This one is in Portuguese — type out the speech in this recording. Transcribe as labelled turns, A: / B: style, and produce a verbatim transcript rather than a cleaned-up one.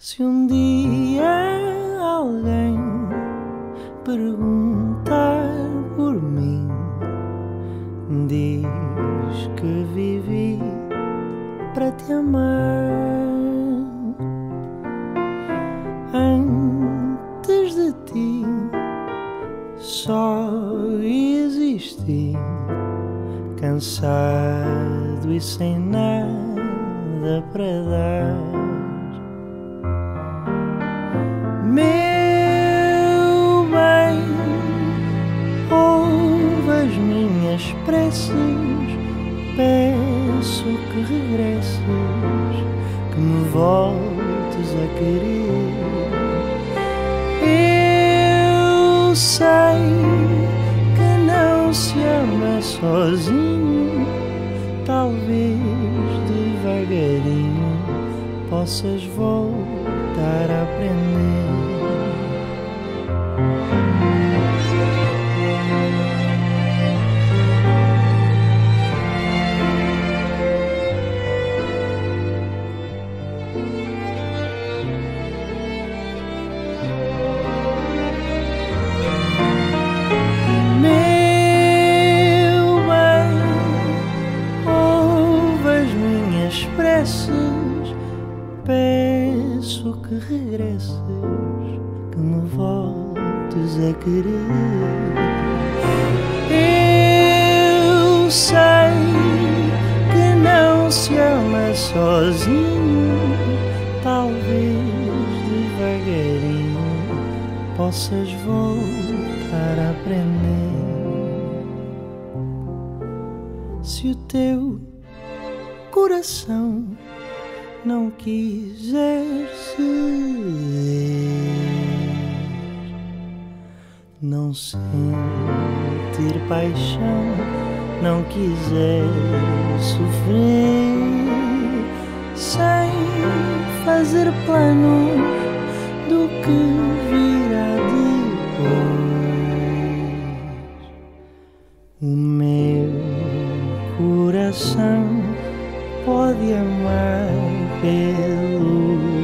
A: Se um dia alguém perguntar por mim, diz que vivi para te amar. Antes de ti só existi, cansado e sem nada para dar. Meu bem, ouve as minhas preces, peço que regresses, que me voltes a querer. Eu sei que não se ama sozinho, talvez devagarinho possas voltar a aprender. Meu bem, ouve as minhas preces, peço que regresses, que me voltes a querer. Eu sei que não se ama sozinho, talvez devagarinho possas voltar a aprender. Se o teu coração não quiser ceder, não sentir paixão, não quiser sofrer, sem fazer planos do que virá depois, o meu coração pode amar pelo